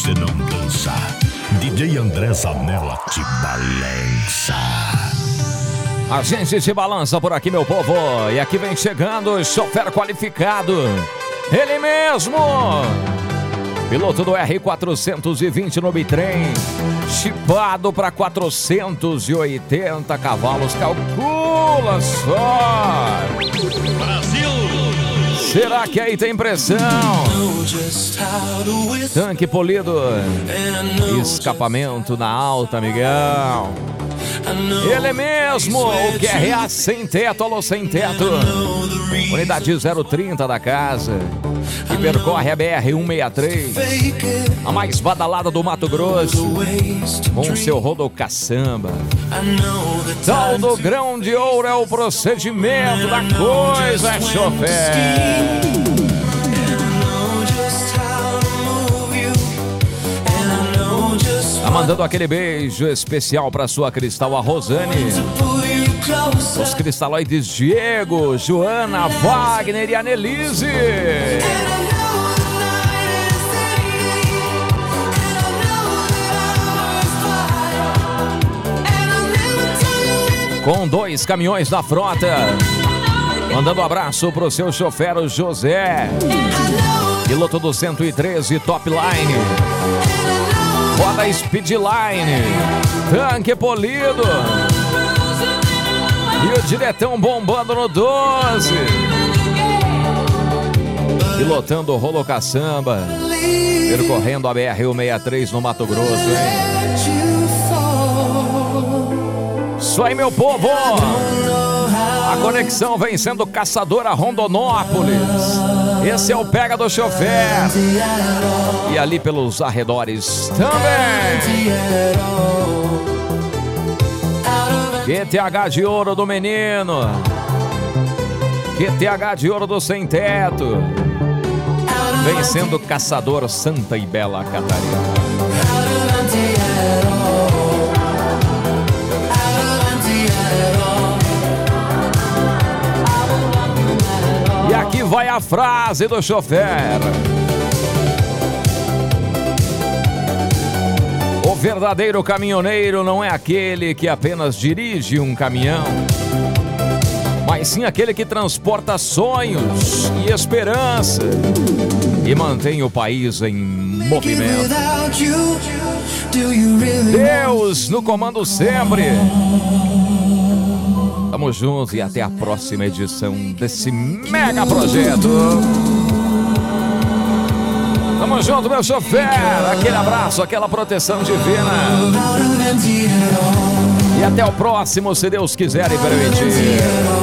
você não dança. DJ André Zanella te balança. A gente se balança por aqui, meu povo. E aqui vem chegando o chofer qualificado. Ele mesmo. Piloto do R420 no bitrem. Chipado para 480 cavalos. Calcula só. Brasil! Será que aí tem pressão? Tanque polido. Escapamento na alta, amigão. Ele mesmo, o QRA sem teto, alô sem teto. Unidade 030 da casa. Que percorre a BR-163, a mais badalada do Mato Grosso, com seu rodocaçamba. Tal do grão de ouro é o procedimento da coisa, chofer. Tá mandando aquele beijo especial pra sua cristal, a Rosane. Os cristaloides Diego, Joana, Wagner e a Nelise. Com 2 caminhões da frota. Mandando um abraço pro seu chofer, o José. Piloto do 113 Top Line. Roda Speedline. Tanque polido. E o diretão bombando no 12. Pilotando o Rolocaçamba. Percorrendo a BR-163 no Mato Grosso, hein? Isso aí, meu povo! A conexão vem sendo Caçadora Rondonópolis. Esse é o Pega do Chofer. E ali pelos arredores também. QTH de ouro do menino. QTH de ouro do sem teto. Vencendo Caçador Santa e Bela Catarina. E aqui vai a frase do chofer. O verdadeiro caminhoneiro não é aquele que apenas dirige um caminhão, mas sim aquele que transporta sonhos e esperança e mantém o país em movimento. Deus no comando sempre. Tamo juntos e até a próxima edição desse mega projeto. Tamo junto, meu chofer. Aquele abraço, aquela proteção divina. E até o próximo, se Deus quiser e permitir.